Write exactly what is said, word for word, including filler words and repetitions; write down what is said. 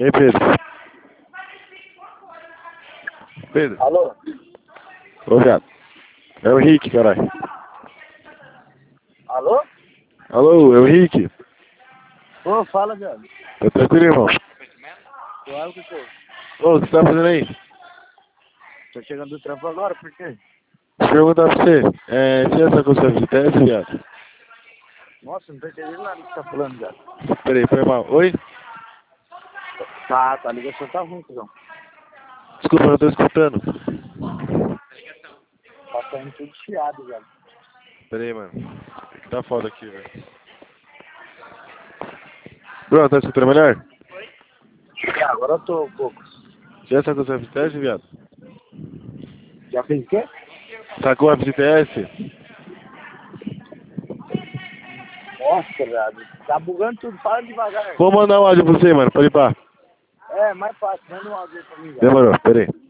E aí, Pedro? Pedro? Alô? Ô, viado. É o Henrique, caralho. Alô? Alô, é o Henrique. Ô, fala, viado. Tá tranquilo, irmão? Claro que tô. Ô, o que você tá fazendo aí? Tô chegando do trampo agora, por quê? Deixa eu perguntar pra você. É, você já sacou sua F G T S, viado? Nossa, não tô entendendo nada do que você tá falando, viado. Peraí, foi mal. Oi? Tá, tá, a ligação tá ruim, cuzão. Desculpa, eu não tô escutando. Tá saindo tudo chiado, viado. Peraí, mano. Tá foda aqui, velho. Bruno, tá escutando melhor? É, agora eu tô um pouco. Você já sacou sua F G T S, viado? Já fez o quê? Sacou a F G T S? Nossa, viado. Tá bugando tudo, fala devagar. Vou mandar um áudio pra você, mano. Pode ir pá. É, mais fácil, manda um áudio aí pra mim, viado. Demorou, peraí.